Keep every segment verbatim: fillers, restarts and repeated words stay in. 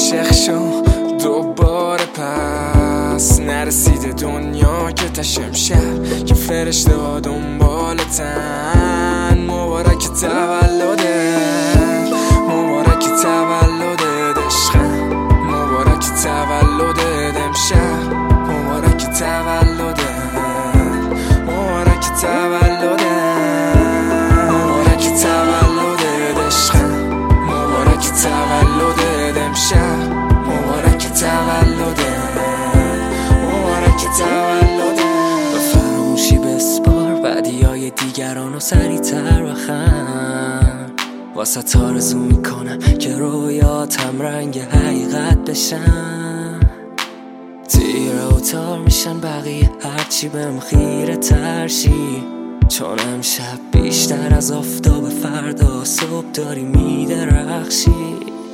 عاشق شو دوباره پس نرسیده دنیا که تشم شهر که فرشته ها دنبالتن. مبارک تولده مبارک تولده عشقم مبارک تولده امشب مبارک تولده مبارک تولده مبارک تولده عشقم مبارک تولده امشب مبارک تولده مبارک تولده. به فراموشی بسپار بدیای دیگران و سریع‌تر بخند واسه آرزو میکنم که رویاتم رنگ حقیقت بشن. تیره و تار میشن بقیه هرچی بهم خیره ترشی، چون امشب بیشتر از آفتاب فردا صبح داری میدرخشی.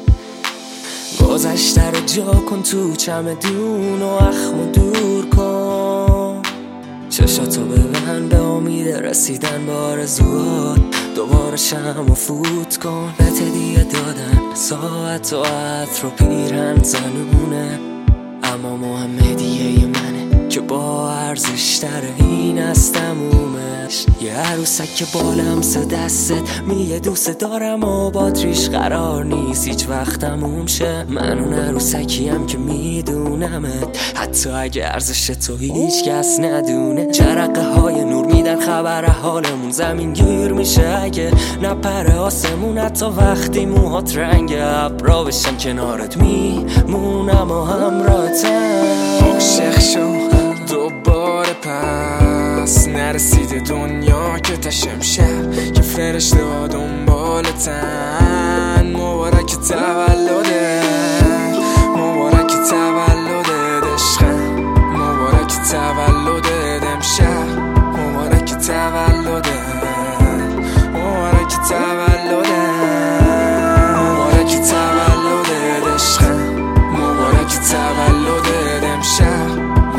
گذشته رو جا کن تو چمدون و اخمو دور کن، چشاتو ببند به امید رسیدن به آرزوات. دوباره شمعو فوت کن، بهت هدیه دادن ساعت و عطر و پیرهن زنونه، اما مهم هدیه منه که با ارزش تره این از تمومش. یه عروسک که بالم سه دستت میگه دوست دارم و باتریش قرار نیست هیچ وقت تموم شه. من اون عروسکیم که میدونمت حتی اگه ارزش تو هیچ کس ندونه. جرقه های نور میدن خبر حالمون زمین گیر میشه اگه نپره آسمون، حتی وقتی موهات رنگ ابرا بشن کنارت میمونم و همراهتم. عاشق شو دوباره پس نرسیده دنیا که تشم شهر که فرشته ها دنبالتن. مبارک تولده